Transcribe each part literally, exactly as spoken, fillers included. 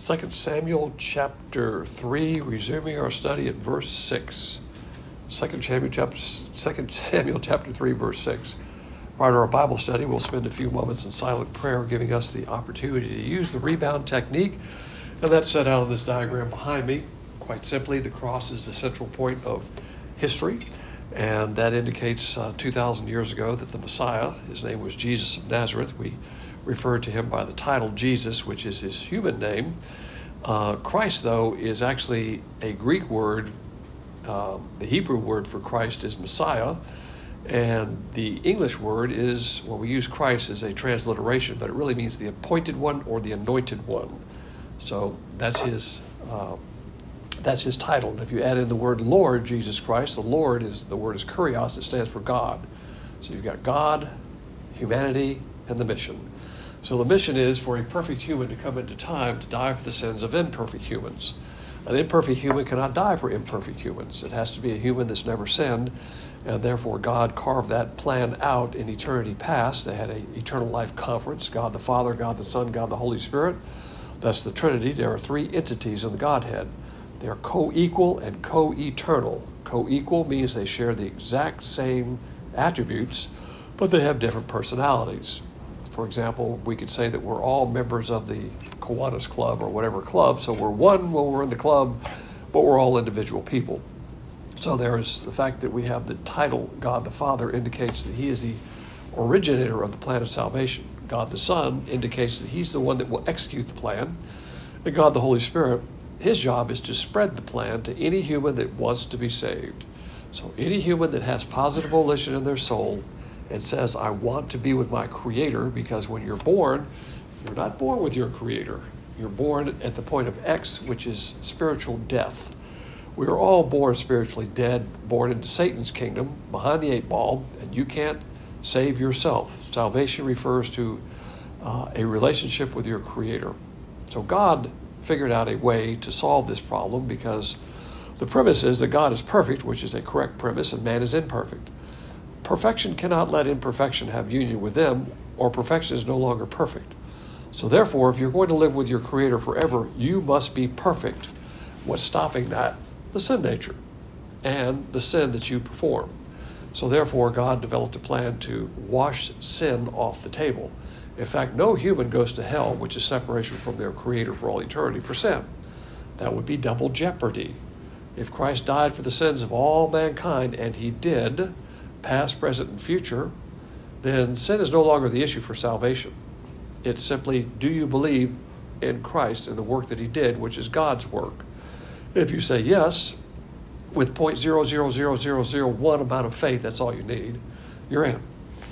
Second Samuel chapter three, resuming our study at verse six. Second Samuel chapter, Second Samuel chapter three, verse six. Prior to our Bible study, we'll spend a few moments in silent prayer, giving us the opportunity to use the rebound technique, and that's set out in this diagram behind me. Quite simply, the cross is the central point of history, and that indicates uh, two thousand years ago that the Messiah, his name was Jesus of Nazareth. We referred to him by the title Jesus, which is his human name. Uh, Christ, though, is actually a Greek word. Uh, the Hebrew word for Christ is Messiah, and the English word is, well, we use Christ as a transliteration, but it really means the appointed one or the anointed one. So that's his uh, that's his title. And if you add in the word Lord Jesus Christ, the Lord is the word is kurios. It stands for God. So you've got God, humanity, and the mission. So the mission is for a perfect human to come into time to die for the sins of imperfect humans. An imperfect human cannot die for imperfect humans. It has to be a human that's never sinned, and therefore God carved that plan out in eternity past. They had an eternal life conference, God the Father, God the Son, God the Holy Spirit. That's the Trinity. There are three entities in the Godhead. They are co-equal and co-eternal. Co-equal means they share the exact same attributes, but they have different personalities. For example, we could say that we're all members of the Kiwanis Club or whatever club, so we're one when we're in the club, but we're all individual people. So there is the fact that we have the title God the Father indicates that he is the originator of the plan of salvation. God the Son indicates that he's the one that will execute the plan. And God the Holy Spirit, his job is to spread the plan to any human that wants to be saved. So any human that has positive volition in their soul and says, I want to be with my Creator, because when you're born, you're not born with your Creator. You're born at the point of X, which is spiritual death. We are all born spiritually dead, born into Satan's kingdom, behind the eight ball, and you can't save yourself. Salvation refers to uh, a relationship with your Creator. So God figured out a way to solve this problem, because the premise is that God is perfect, which is a correct premise, and man is imperfect. Perfection cannot let imperfection have union with them, or perfection is no longer perfect. So therefore, if you're going to live with your Creator forever, you must be perfect. What's stopping that? The sin nature and the sin that you perform. So therefore, God developed a plan to wash sin off the table. In fact, no human goes to hell, which is separation from their Creator for all eternity, for sin. That would be double jeopardy. If Christ died for the sins of all mankind, and he did, past, present, and future, then sin is no longer the issue for salvation. It's simply, do you believe in Christ and the work that he did, which is God's work? If you say yes, with zero point zero zero zero zero zero one amount of faith, that's all you need, you're in.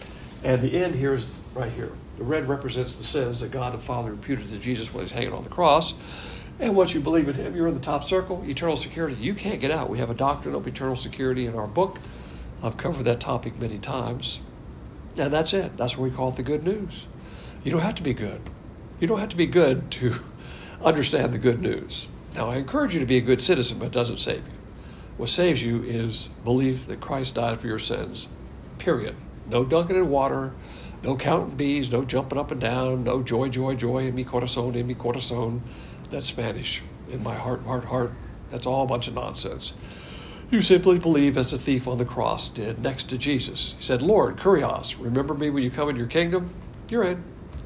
And the end here is right here. The red represents the sins that God the Father imputed to Jesus when he's hanging on the cross. And once you believe in him, you're in the top circle, eternal security. You can't get out. We have a doctrine of eternal security in our book. I've covered that topic many times. And that's it. That's what we call it the good news. You don't have to be good. You don't have to be good to understand the good news. Now, I encourage you to be a good citizen, but it doesn't save you. What saves you is belief that Christ died for your sins, period. No dunking in water, no counting bees, no jumping up and down, no joy, joy, joy, in mi corazón, in mi corazón. That's Spanish. In my heart, heart, heart. That's all a bunch of nonsense. You simply believe as the thief on the cross did next to Jesus. He said, Lord, kurios, remember me when you come into your kingdom? You're in.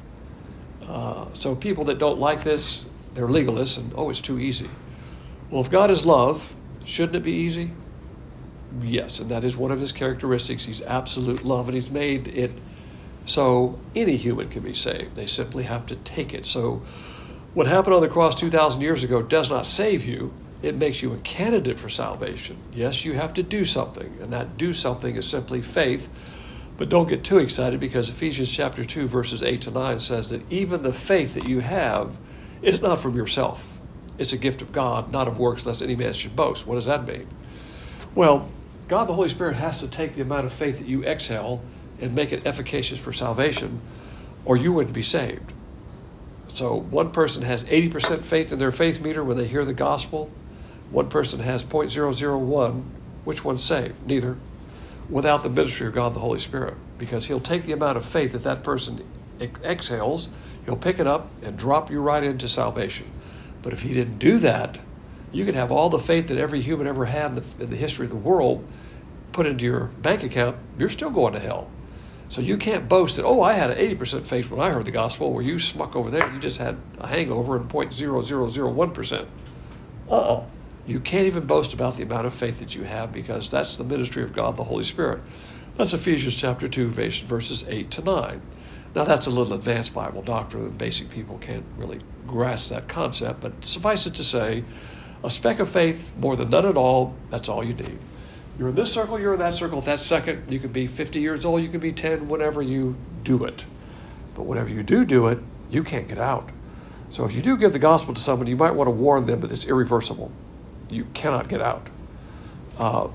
Uh, so people that don't like this, they're legalists, and, oh, it's too easy. Well, if God is love, shouldn't it be easy? Yes, and that is one of his characteristics. He's absolute love, and he's made it so any human can be saved. They simply have to take it. So what happened on the cross two thousand years ago does not save you. It makes you a candidate for salvation. Yes, you have to do something, and that do something is simply faith. But don't get too excited, because Ephesians chapter two, verses eight to nine says that even the faith that you have is not from yourself. It's a gift of God, not of works, lest any man should boast. What does that mean? Well, God the Holy Spirit has to take the amount of faith that you exhale and make it efficacious for salvation, or you wouldn't be saved. So one person has eighty percent faith in their faith meter when they hear the gospel. One person has zero point zero zero one. Which one's saved? Neither. Without the ministry of God the Holy Spirit, because he'll take the amount of faith that that person exhales, he'll pick it up and drop you right into salvation. But if he didn't do that, you could have all the faith that every human ever had in the, in the history of the world put into your bank account, you're still going to hell. So you can't boast that, oh, I had an eighty percent faith when I heard the gospel, where you smuck over there, you just had a hangover and zero point zero zero zero one percent. Uh-uh. You can't even boast about the amount of faith that you have, because that's the ministry of God, the Holy Spirit. That's Ephesians chapter two, verses eight to nine. Now, that's a little advanced Bible doctrine, and basic people can't really grasp that concept, but suffice it to say, a speck of faith, more than none at all, that's all you need. You're in this circle, you're in that circle. At that second, you can be fifty years old, you can be ten, whenever you do it. But whenever you do do it, you can't get out. So if you do give the gospel to somebody, you might want to warn them that it's irreversible. You cannot get out. Uh,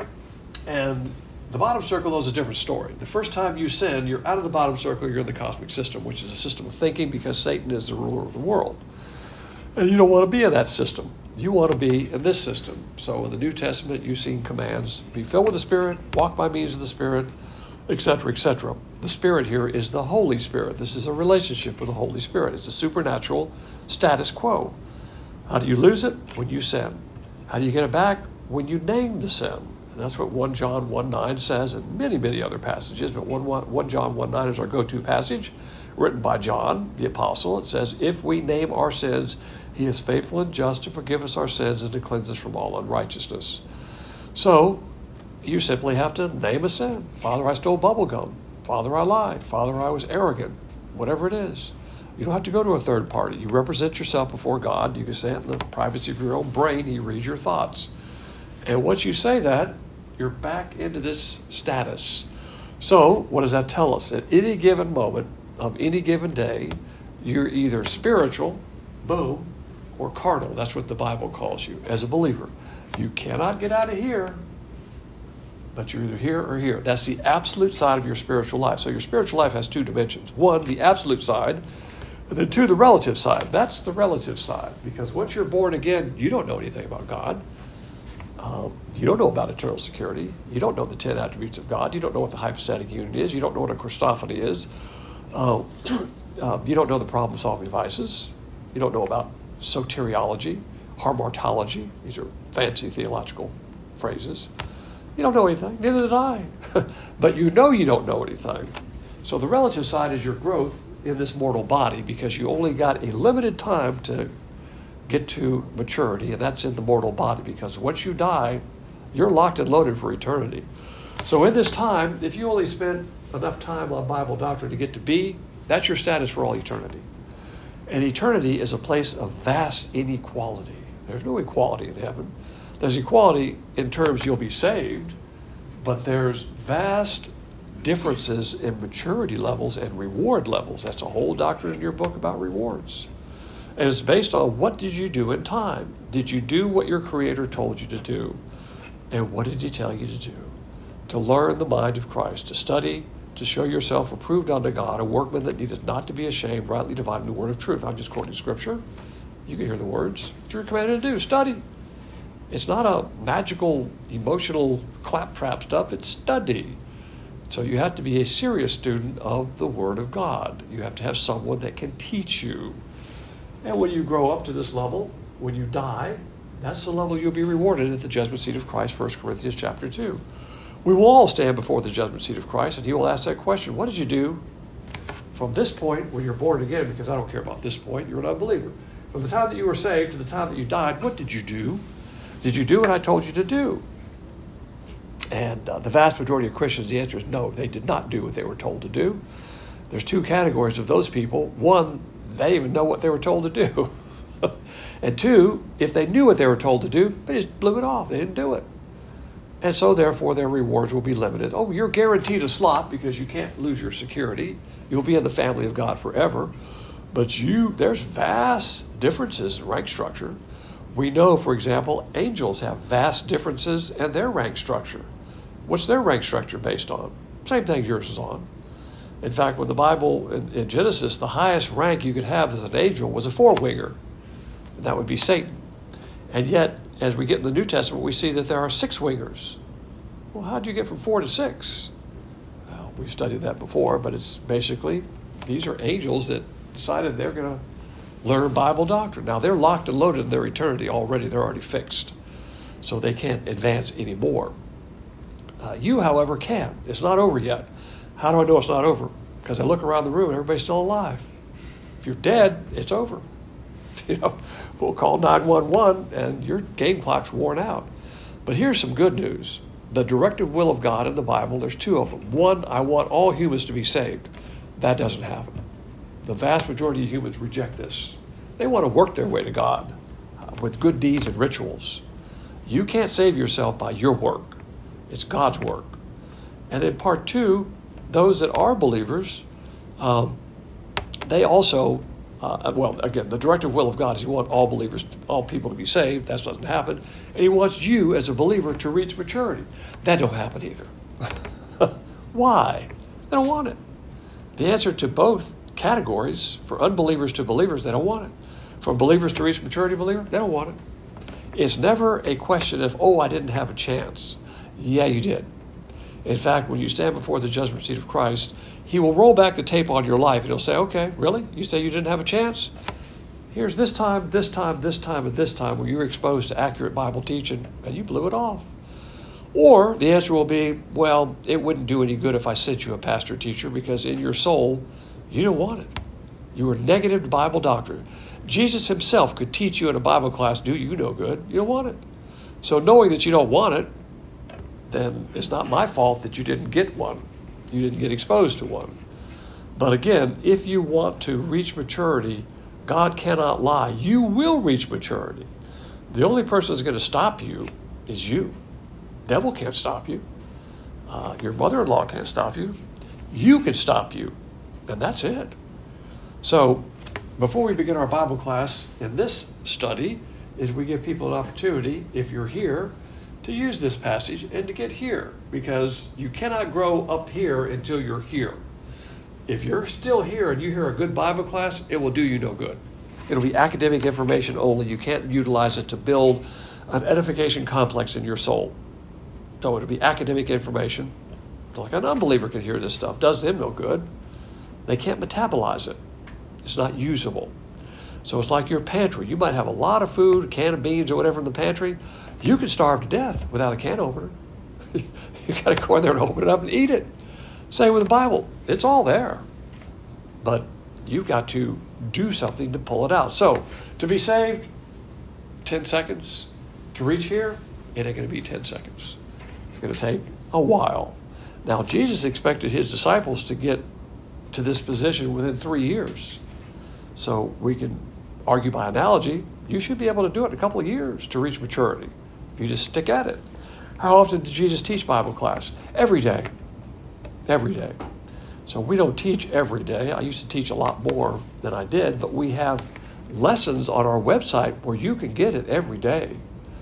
and the bottom circle, though, is a different story. The first time you sin, you're out of the bottom circle, you're in the cosmic system, which is a system of thinking, because Satan is the ruler of the world. And you don't want to be in that system. You want to be in this system. So in the New Testament, you've seen commands: be filled with the Spirit, walk by means of the Spirit, et cetera, et cetera. The Spirit here is the Holy Spirit. This is a relationship with the Holy Spirit. It's a supernatural status quo. How do you lose it? When you sin. How do you get it back? When you name the sin. And that's what First John one nine says, and many, many other passages, but First John one nine is our go-to passage, written by John, the apostle. It says, if we name our sins, he is faithful and just to forgive us our sins and to cleanse us from all unrighteousness. So, you simply have to name a sin. Father, I stole bubble gum. Father, I lied. Father, I was arrogant. Whatever it is. You don't have to go to a third party. You represent yourself before God. You can say it in the privacy of your own brain. He reads your thoughts. And once you say that, you're back into this status. So, what does that tell us? At any given moment of any given day, you're either spiritual, boom, or carnal. That's what the Bible calls you as a believer. You cannot get out of here, but you're either here or here. That's the absolute side of your spiritual life. So your spiritual life has two dimensions. One, the absolute side, and then two, the relative side. That's the relative side, because once you're born again, you don't know anything about God. Um, you don't know about eternal security. You don't know the ten attributes of God. You don't know what the hypostatic union is. You don't know what a Christophany is. Uh, uh, you don't know the problem-solving devices. You don't know about soteriology, hamartology. These are fancy theological phrases. You don't know anything. Neither did I. But you know you don't know anything. So the relative side is your growth in this mortal body, because you only got a limited time to get to maturity, and that's in the mortal body, because once you die, you're locked and loaded for eternity. So in this time, if you only spend enough time on Bible doctrine to get to be, that's your status for all eternity. And eternity is a place of vast inequality. There's no equality in heaven. There's equality in terms you'll be saved, but there's vast differences in maturity levels and reward levels. That's a whole doctrine in your book about rewards. And it's based on, what did you do in time? Did you do what your Creator told you to do? And what did He tell you to do? To learn the mind of Christ, to study, to show yourself approved unto God, a workman that needeth not to be ashamed, rightly dividing the word of truth. I'm just quoting Scripture. You can hear the words. What you're commanded to do, study. It's not a magical, emotional claptrap stuff. It's study. So you have to be a serious student of the Word of God. You have to have someone that can teach you. And when you grow up to this level, when you die, that's the level you'll be rewarded at the judgment seat of Christ, First Corinthians chapter two. We will all stand before the judgment seat of Christ, and He will ask that question: what did you do from this point when you're born again? Because I don't care about this point. You're an unbeliever. From the time that you were saved to the time that you died, what did you do? Did you do what I told you to do? And uh, the vast majority of Christians, the answer is no, they did not do what they were told to do. There's two categories of those people. One, they didn't even know what they were told to do. And two, if they knew what they were told to do, they just blew it off. They didn't do it. And so, therefore, their rewards will be limited. Oh, you're guaranteed a slot because you can't lose your security. You'll be in the family of God forever. But you, there's vast differences in rank structure. We know, for example, angels have vast differences in their rank structure. What's their rank structure based on? Same thing yours is on. In fact, when the Bible, in, in Genesis, the highest rank you could have as an angel was a four-winger. And that would be Satan. And yet, as we get in the New Testament, we see that there are six-wingers. Well, how do you get from four to six? Well, we've studied that before, but it's basically, these are angels that decided they're going to learn Bible doctrine. Now, they're locked and loaded in their eternity already. They're already fixed. So they can't advance anymore. Uh, you, however, can. It's not over yet. How do I know it's not over? Because I look around the room and everybody's still alive. If you're dead, it's over. You know, we'll call nine one one and your game clock's worn out. But here's some good news. The directive will of God in the Bible, there's two of them. One, I want all humans to be saved. That doesn't happen. The vast majority of humans reject this. They want to work their way to God uh, with good deeds and rituals. You can't save yourself by your work. It's God's work. And then part two, those that are believers, um, they also, uh, well, again, the directive will of God is he wants all believers, all people to be saved. That doesn't happen. And he wants you as a believer to reach maturity. That don't happen either. Why? They don't want it. The answer to both categories, for unbelievers to believers, they don't want it. From believers to reach maturity believer, they don't want it. It's never a question of, oh, I didn't have a chance. Yeah, you did. In fact, when you stand before the judgment seat of Christ, he will roll back the tape on your life and he'll say, okay, really? You say you didn't have a chance? Here's this time, this time, this time, and this time where you were exposed to accurate Bible teaching and you blew it off. Or the answer will be, well, it wouldn't do any good if I sent you a pastor or teacher because in your soul, you don't want it. You were negative to Bible doctrine. Jesus himself could teach you in a Bible class, do you no good. You don't want it. So knowing that you don't want it, then it's not my fault that you didn't get one. You didn't get exposed to one. But again, if you want to reach maturity, God cannot lie. You will reach maturity. The only person that's going to stop you is you. Devil can't stop you. Uh, your mother-in-law can't stop you. You can stop you. And that's it. So before we begin our Bible class in this study, is we give people an opportunity, if you're here, to use this passage and to get here, because you cannot grow up here until you're here. If you're still here and you hear a good Bible class, it will do you no good. It'll be academic information only. You can't utilize it to build an edification complex in your soul. So it'll be academic information. Like an unbeliever can hear this stuff. Does them no good. They can't metabolize it. It's not usable. So it's like your pantry. You might have a lot of food, a can of beans or whatever in the pantry. You could starve to death without a can opener. You got to go in there and open it up and eat it. Same with the Bible. It's all there. But you've got to do something to pull it out. So to be saved, ten seconds. To reach here, it ain't going to be ten seconds. It's going to take a while. Now, Jesus expected his disciples to get to this position within three years. So we can argue by analogy, you should be able to do it in a couple of years to reach maturity, if you just stick at it. How often did Jesus teach Bible class? Every day. Every day. So we don't teach every day. I used to teach a lot more than I did, but we have lessons on our website where you can get it every day.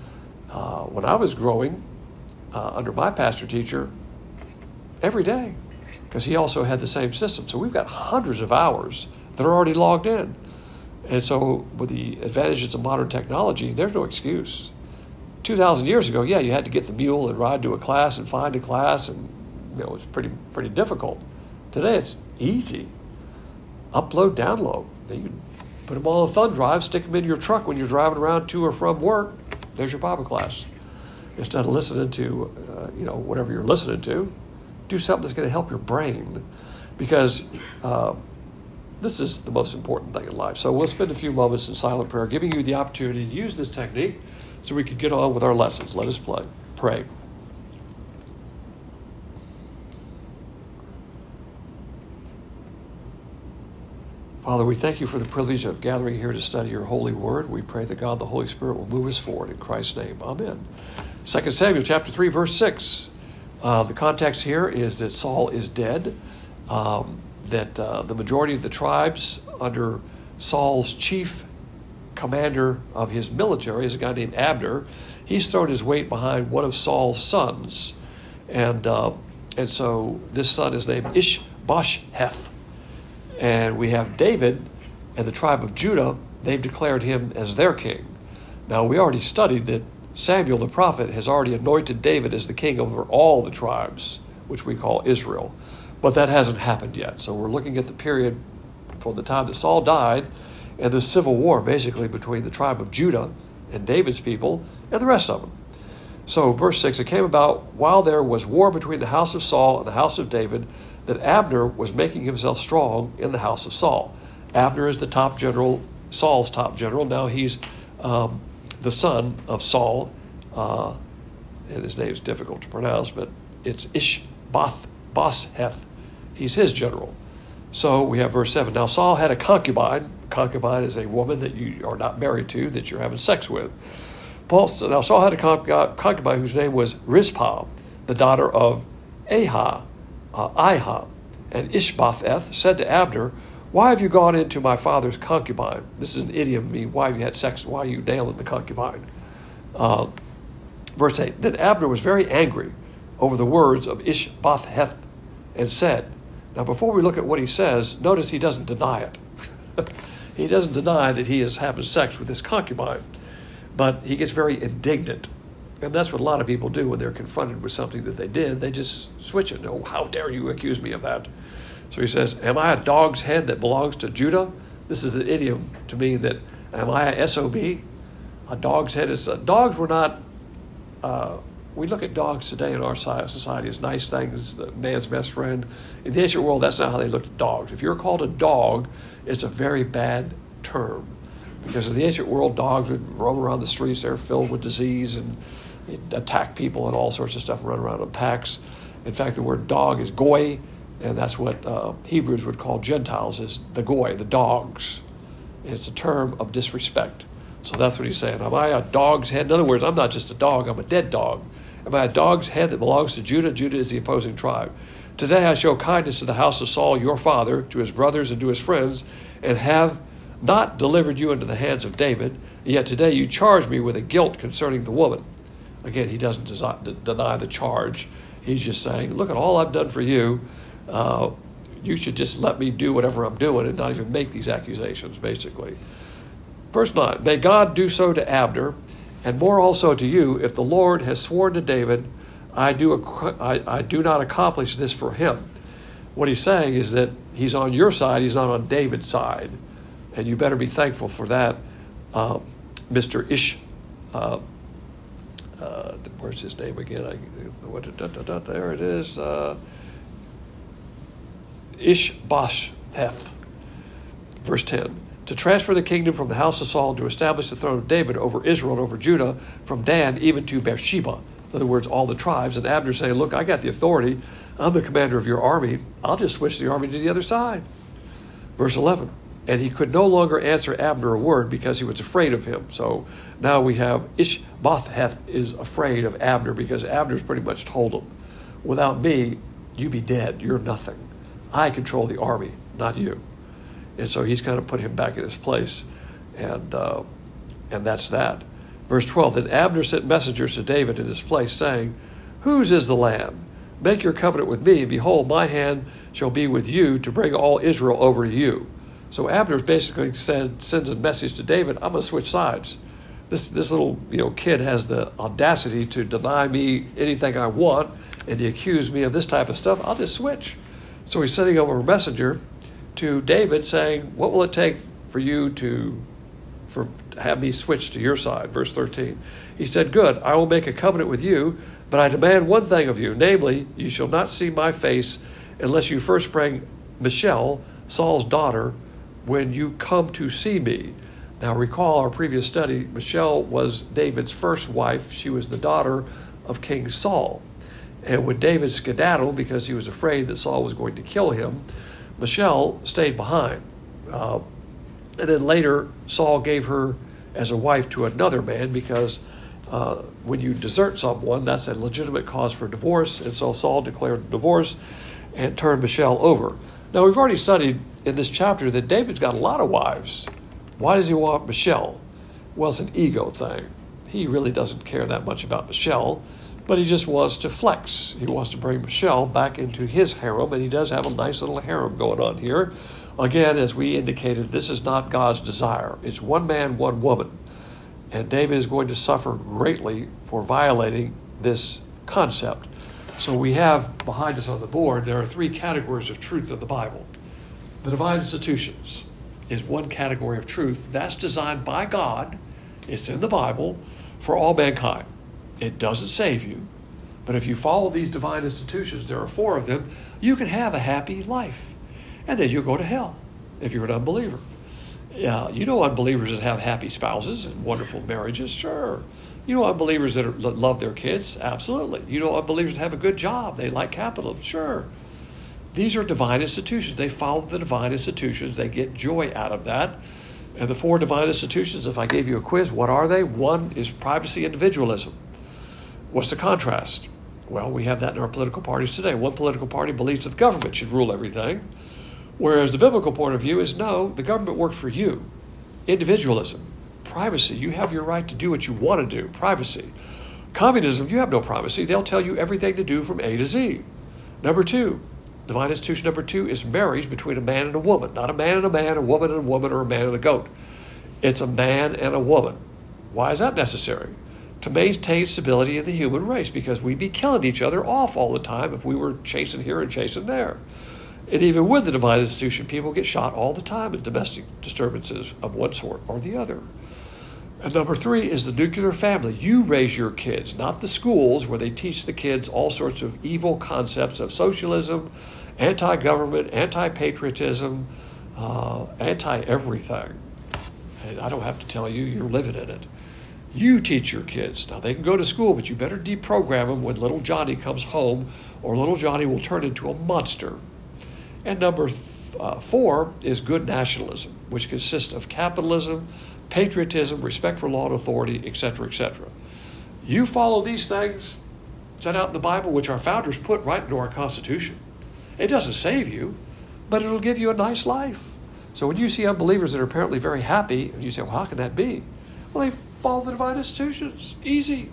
Uh, when I was growing, uh, under my pastor teacher, every day, because he also had the same system. So we've got hundreds of hours that are already logged in. And so with the advantages of modern technology, there's no excuse. two thousand years ago, yeah, you had to get the mule and ride to a class and find a class, and you know, it was pretty pretty difficult. Today it's easy. Upload, download. Then you put them all on a thumb drive, stick them in your truck when you're driving around to or from work. There's your Bible class. Instead of listening to, uh, you know, whatever you're listening to, do something that's going to help your brain, because uh, this is the most important thing in life. So we'll spend a few moments in silent prayer, giving you the opportunity to use this technique so we can get on with our lessons. Let us play. Pray. Father, we thank you for the privilege of gathering here to study your holy word. We pray that God, the Holy Spirit, will move us forward in Christ's name. Amen. Second Samuel chapter three, verse six. Uh, the context here is that Saul is dead, um, that uh, the majority of the tribes under Saul's chief commander of his military is a guy named Abner. He's thrown his weight behind one of Saul's sons. And uh, and so this son is named Ishbosheth. And we have David and the tribe of Judah. They've declared him as their king. Now, we already studied that Samuel the prophet has already anointed David as the king over all the tribes, which we call Israel. But that hasn't happened yet. So we're looking at the period from the time that Saul died and this civil war basically between the tribe of Judah and David's people and the rest of them. So verse six, it came about while there was war between the house of Saul and the house of David that Abner was making himself strong in the house of Saul. Abner is the top general, Saul's top general. Now he's um, the son of Saul, uh, and his name's difficult to pronounce, but it's Ishbosheth. He's his general. So we have verse seven. Now Saul had a concubine. Concubine is a woman that you are not married to, that you're having sex with. Paul, now Saul had a concubine whose name was Rizpah, the daughter of Ahah, uh, Ahah. And Ishbosheth said to Abner, "Why have you gone into my father's concubine?" This is an idiom, meaning why have you had sex? Why are you nailing the concubine? Uh, verse eight. Then Abner was very angry over the words of Ishbosheth and said, now before we look at what he says, notice he doesn't deny it. He doesn't deny that he is having sex with his concubine, but he gets very indignant. And that's what a lot of people do when they're confronted with something that they did. They just switch it. Oh, how dare you accuse me of that? So he says, am I a dog's head that belongs to Judah? This is an idiom to mean that, am I a S O B? A dog's head is, uh, dogs were not, uh, we look at dogs today in our society as nice things, the man's best friend. In the ancient world, that's not how they looked at dogs. If you're called a dog, it's a very bad term. Because in the ancient world, dogs would roam around the streets. They're filled with disease and they'd attack people and all sorts of stuff, run around in packs. In fact, the word dog is goy, and that's what uh, Hebrews would call Gentiles, is the goy, the dogs. And it's a term of disrespect. So that's what he's saying. Am I a dog's head? In other words, I'm not just a dog, I'm a dead dog. Am I a dog's head that belongs to Judah? Judah is the opposing tribe. Today I show kindness to the house of Saul, your father, to his brothers and to his friends, and have not delivered you into the hands of David. Yet today you charge me with a guilt concerning the woman. Again, he doesn't desi- deny the charge. He's just saying, look at all I've done for you. Uh, you should just let me do whatever I'm doing and not even make these accusations, basically. Verse nine, may God do so to Abner, and more also to you, if the Lord has sworn to David, I do, I, I do not accomplish this for him. What he's saying is that he's on your side, he's not on David's side. And you better be thankful for that, uh, Mister Ish. Uh, uh, where's his name again? I, what, da, da, da, there it is. Uh, Ishbosheth. Verse ten. To transfer the kingdom from the house of Saul to establish the throne of David over Israel and over Judah, from Dan even to Beersheba. In other words, all the tribes. And Abner saying, look, I got the authority. I'm the commander of your army. I'll just switch the army to the other side. Verse eleven. And he could no longer answer Abner a word because he was afraid of him. So now we have Ishbosheth is afraid of Abner because Abner's pretty much told him, without me, you be dead. You're nothing. I control the army, not you. And so he's kind of put him back in his place. And uh, and that's that. Verse twelve, then Abner sent messengers to David in his place, saying, whose is the land? Make your covenant with me, and behold, my hand shall be with you to bring all Israel over to you. So Abner basically said, sends a message to David, I'm going to switch sides. This this little you know kid has the audacity to deny me anything I want and to accuse me of this type of stuff. I'll just switch. So he's sending over a messenger to David saying, what will it take for you to for have me switch to your side? Verse thirteen. He said, good, I will make a covenant with you, but I demand one thing of you, namely, you shall not see my face unless you first bring Michal, Saul's daughter, when you come to see me. Now recall our previous study, Michal was David's first wife. She was the daughter of King Saul. And when David skedaddled because he was afraid that Saul was going to kill him, Michal stayed behind. Uh, and then later, Saul gave her as a wife to another man because uh, when you desert someone, that's a legitimate cause for divorce. And so Saul declared divorce and turned Michal over. Now, we've already studied in this chapter that David's got a lot of wives. Why does he want Michal? Well, it's an ego thing. He really doesn't care that much about Michal, but he just wants to flex. He wants to bring Michal back into his harem, and he does have a nice little harem going on here. Again, as we indicated, this is not God's desire. It's one man, one woman. And David is going to suffer greatly for violating this concept. So we have behind us on the board, there are three categories of truth in the Bible. The divine institutions, is one category of truth. That's designed by God. It's in the Bible for all mankind. It doesn't save you. But if you follow these divine institutions, there are four of them, you can have a happy life. And then you'll go to hell if you're an unbeliever. Yeah, you know unbelievers that have happy spouses and wonderful marriages? Sure. You know unbelievers that, are, that love their kids? Absolutely. You know unbelievers that have a good job. They like capitalism? Sure. These are divine institutions. They follow the divine institutions. They get joy out of that. And the four divine institutions, if I gave you a quiz, what are they? One is privacy individualism. What's the contrast? Well, we have that in our political parties today. One political party believes that the government should rule everything, whereas the biblical point of view is no, the government works for you. Individualism, privacy, you have your right to do what you want to do, privacy. Communism, you have no privacy. They'll tell you everything to do from A to Z. Number two, divine institution number two is marriage between a man and a woman. Not a man and a man, a woman and a woman, or a man and a goat. It's a man and a woman. Why is that necessary? To maintain stability in the human race, because we'd be killing each other off all the time if we were chasing here and chasing there. And even with the divine institution, people get shot all the time in domestic disturbances of one sort or the other. And number three is the nuclear family. You raise your kids, not the schools where they teach the kids all sorts of evil concepts of socialism, anti-government, anti-patriotism, uh, anti-everything. And I don't have to tell you, you're living in it. You teach your kids. Now, they can go to school, but you better deprogram them when little Johnny comes home, or little Johnny will turn into a monster. And number th- uh, four is good nationalism, which consists of capitalism, patriotism, respect for law and authority, et cetera, et cetera. You follow these things set out in the Bible, which our founders put right into our Constitution. It doesn't save you, but it'll give you a nice life. So when you see unbelievers that are apparently very happy, and you say, well, how can that be? Well, they follow the divine institutions. Easy.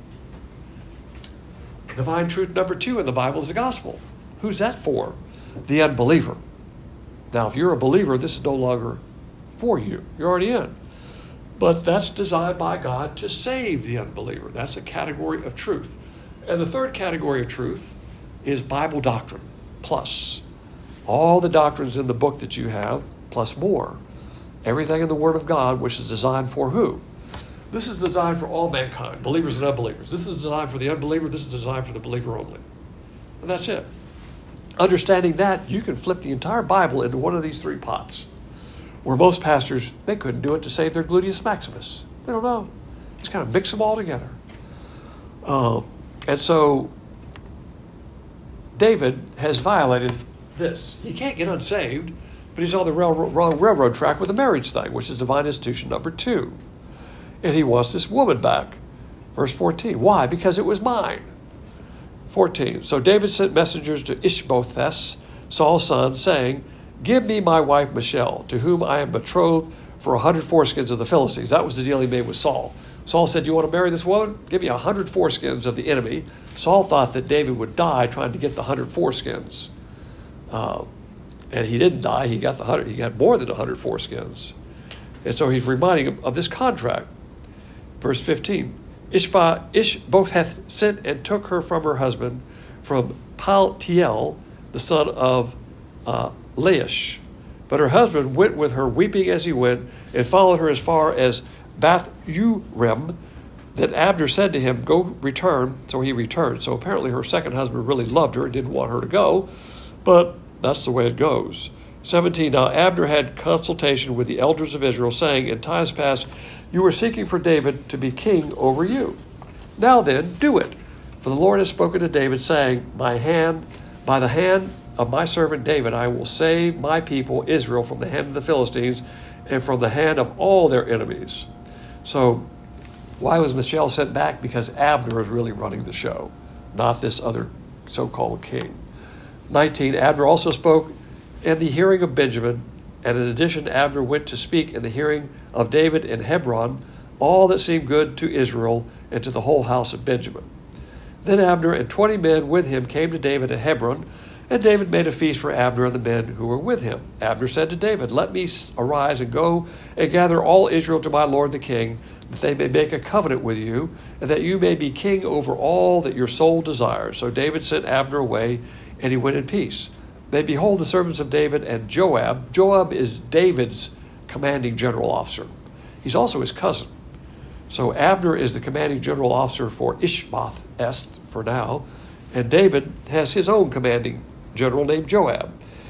Divine truth number two in the Bible is the gospel. Who's that for? The unbeliever. Now, if you're a believer, this is no longer for you. You're already in. But that's designed by God to save the unbeliever. That's a category of truth. And the third category of truth is Bible doctrine, plus. All the doctrines in the book that you have, plus more. Everything in the Word of God, which is designed for who? This is designed for all mankind, believers and unbelievers. This is designed for the unbeliever. This is designed for the believer only. And that's it. Understanding that, you can flip the entire Bible into one of these three pots. Where most pastors, they couldn't do it to save their gluteus maximus. They don't know. Just kind of mix them all together. Um, and so, David has violated this. He can't get unsaved, but he's on the railroad, wrong railroad track with the marriage thing, which is divine institution number two. And he wants this woman back. Verse fourteen. Why? Because it was mine. fourteen. So David sent messengers to Ishbosheth, Saul's son, saying, give me my wife Michal, to whom I am betrothed for a hundred foreskins of the Philistines. That was the deal he made with Saul. Saul said, you want to marry this woman? Give me a hundred foreskins of the enemy. Saul thought that David would die trying to get the hundred foreskins. Uh, and he didn't die. He got the hundred. He got more than a hundred foreskins. And so he's reminding him of this contract. Verse fifteen, Ishba, Ishbosheth sent and took her from her husband, from Paltiel, the son of uh, Laish. But her husband went with her, weeping as he went, and followed her as far as Bath-urim. Then Abner said to him, go return. So he returned. So apparently her second husband really loved her and didn't want her to go, but that's the way it goes. seventeen, now Abner had consultation with the elders of Israel, saying, in times past, you were seeking for David to be king over you. Now then, do it. For the Lord has spoken to David, saying, my hand, by the hand of my servant David, I will save my people Israel from the hand of the Philistines and from the hand of all their enemies. So why was Michal sent back? Because Abner is really running the show, not this other so-called king. nineteen, Abner also spoke in the hearing of Benjamin, and in addition, Abner went to speak in the hearing of David in Hebron, all that seemed good to Israel and to the whole house of Benjamin. Then Abner and twenty men with him came to David at Hebron, and David made a feast for Abner and the men who were with him. Abner said to David, let me arise and go and gather all Israel to my lord the king, that they may make a covenant with you, and that you may be king over all that your soul desires. So David sent Abner away, and he went in peace. They behold the servants of David and Joab. Joab is David's commanding general officer. He's also his cousin. So Abner is the commanding general officer for Ishboth Est for now, and David has his own commanding general named Joab.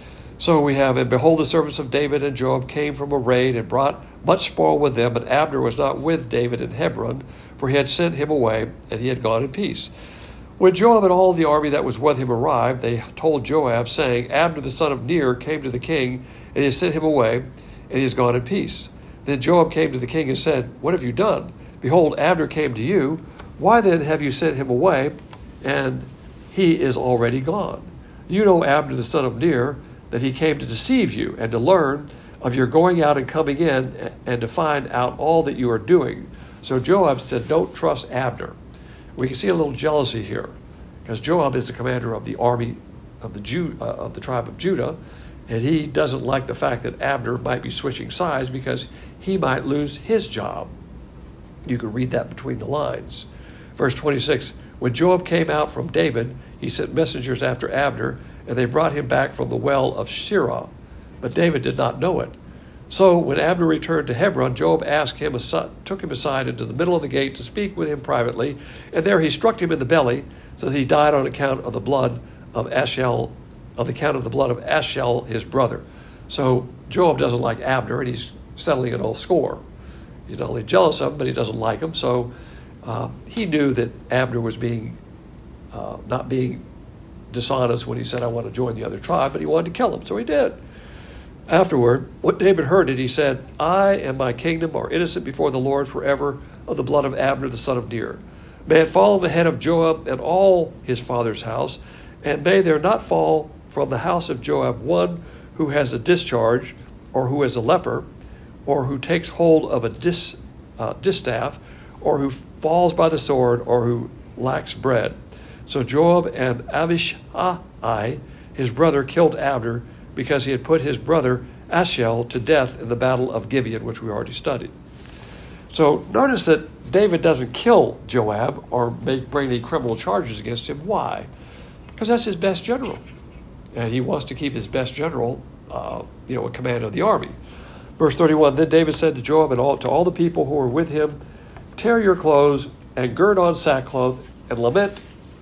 So we have, and behold, the servants of David and Joab came from a raid and brought much spoil with them, but Abner was not with David in Hebron, for he had sent him away, and he had gone in peace. When Joab and all the army that was with him arrived, they told Joab, saying, Abner the son of Ner came to the king, and he has sent him away, and he has gone in peace. Then Joab came to the king and said, What have you done? Behold, Abner came to you. Why then have you sent him away, and he is already gone? You know Abner the son of Ner, that he came to deceive you, and to learn of your going out and coming in, and to find out all that you are doing. So Joab said, Don't trust Abner. We can see a little jealousy here, because Joab is the commander of the army of the Jew, uh, of the tribe of Judah, and he doesn't like the fact that Abner might be switching sides because he might lose his job. You can read that between the lines. Verse twenty-six, when Joab came out from David, he sent messengers after Abner, and they brought him back from the well of Sirah. But David did not know it. So when Abner returned to Hebron, Joab asked him, took him aside into the middle of the gate to speak with him privately, and there he struck him in the belly, so that he died on account of the blood of Ashel, on account of the blood of Ashel, his brother. So Joab doesn't like Abner, and he's settling an old score. He's not only jealous of him, but he doesn't like him. So uh, he knew that Abner was being uh, not being dishonest when he said, I want to join the other tribe, but he wanted to kill him, so he did. Afterward, when David heard it, he said, I and my kingdom are innocent before the Lord forever of the blood of Abner the son of Ner. May it fall on the head of Joab and all his father's house, and may there not fall from the house of Joab one who has a discharge, or who is a leper, or who takes hold of a dis, uh, distaff, or who falls by the sword, or who lacks bread. So Joab and Abishai, his brother, killed Abner, because he had put his brother Ashel to death in the battle of Gibeon, which we already studied. So notice that David doesn't kill Joab or make, bring any criminal charges against him. Why? Because that's his best general. And he wants to keep his best general, uh, you know, in command of the army. Verse thirty-one, then David said to Joab and all, to all the people who were with him, tear your clothes and gird on sackcloth and lament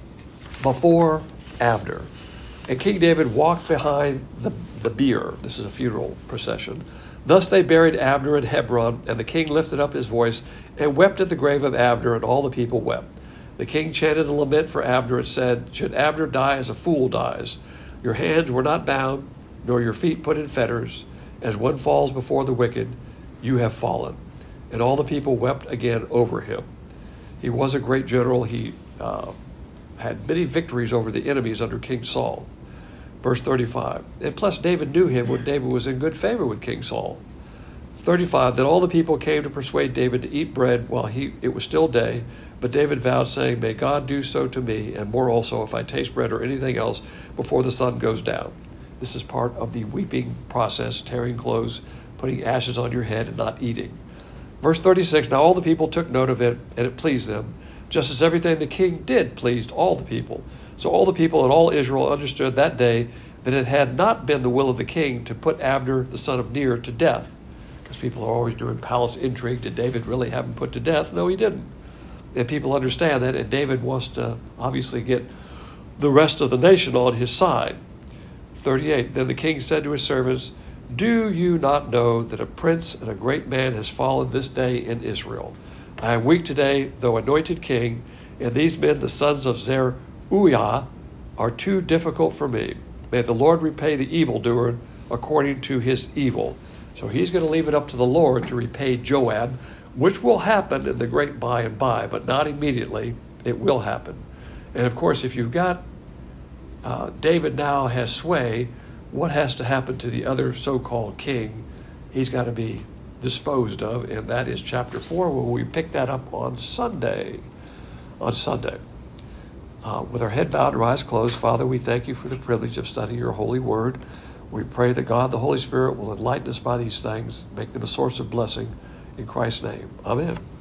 before Abner. And King David walked behind the, the bier. This is a funeral procession. Thus they buried Abner in Hebron, and the king lifted up his voice and wept at the grave of Abner, and all the people wept. The king chanted a lament for Abner and said, Should Abner die as a fool dies? Your hands were not bound, nor your feet put in fetters. As one falls before the wicked, you have fallen. And all the people wept again over him. He was a great general. He uh, had many victories over the enemies under King Saul. Verse thirty-five, and plus David knew him when David was in good favor with King Saul. thirty-five, then all the people came to persuade David to eat bread while he it was still day. But David vowed, saying, May God do so to me, and more also, if I taste bread or anything else before the sun goes down. This is part of the weeping process, tearing clothes, putting ashes on your head, and not eating. Verse thirty-six, now all the people took note of it, and it pleased them, just as everything the king did pleased all the people. So all the people and all Israel understood that day that it had not been the will of the king to put Abner the son of Ner to death. Because people are always doing palace intrigue. Did David really have him put to death? No, he didn't. And people understand that, and David wants to obviously get the rest of the nation on his side. thirty-eight, then the king said to his servants, Do you not know that a prince and a great man has fallen this day in Israel? I am weak today, though anointed king, and these men, the sons of Zeruiah, are too difficult for me. May the Lord repay the evildoer according to his evil. So he's going to leave it up to the Lord to repay Joab, which will happen in the great by and by, but not immediately. It will happen. And of course, if you've got uh, David now has sway, what has to happen to the other so-called king? He's got to be disposed of, and that is chapter four, where we pick that up on Sunday. On Sunday. Uh, with our head bowed and our eyes closed, Father, we thank you for the privilege of studying your holy word. We pray that God, the Holy Spirit, will enlighten us by these things, make them a source of blessing. In Christ's name, amen.